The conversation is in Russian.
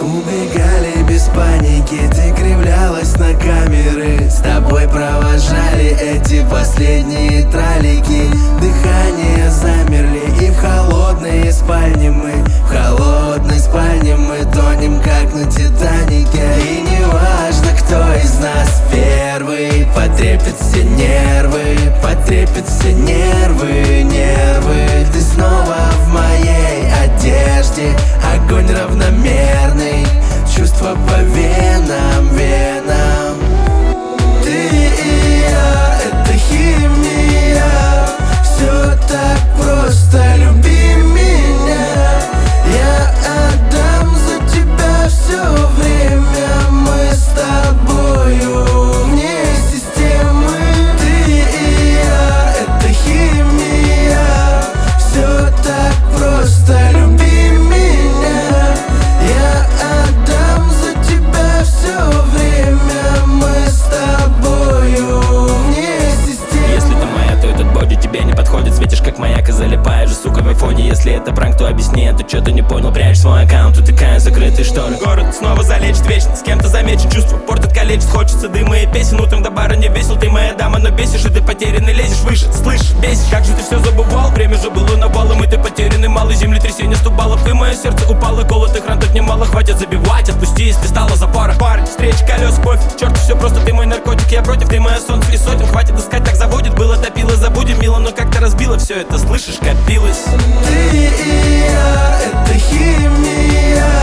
Убегали без паники, ты кривлялась на камеры. С тобой провожали эти последние тралики. Дыхание замерли, и в холодной спальне мы, в холодной спальне мы тонем, как на Титанике. И не важно, кто из нас первый, потрепет все нервы, потрепет все нервы, нервы. Ты снова в моей одежде, огонь равномерный, чувства по венам, венам. Ты и я, это химия, все так просто, люби меня. Я отдам за тебя все время, мы с тобою вне системы. Ты и я, это химия, все так просто, люби меня. Я отдам за тебя все время, мы с тобою вне системы. Если ты моя, то этот боди тебе не подходит. Светишь как маяк и залипаешь же, сука, в айфоне. Если это пранк, то объясни, а то что-то не понял. Прячь свой аккаунт, утыкая закрытые шторы. Город снова залечит вечно, с кем-то замечен. Чувство портит, калечит, хочется дыма и песен. Утром до бара не весел, ты моя дама, но бесишь. И ты потерянный, лезешь выше, слышишь, бесишь. Как же ты все забывал, время же было навалом. И ты потерянный, малый землетрясение 100 баллов. И мое сердце упало, колотых ран тут немало. Хватит забивать, отпусти, если стало запора. Парень, встречи, колес, пофиг, черт, все просто, ты мой наркотик. Я против, ты мое солнце и сотен. Хватит искать, так заводит, было топило, забудем, мило. Но как-то разбило все это, слышишь, копилось. Ты и я, это химия,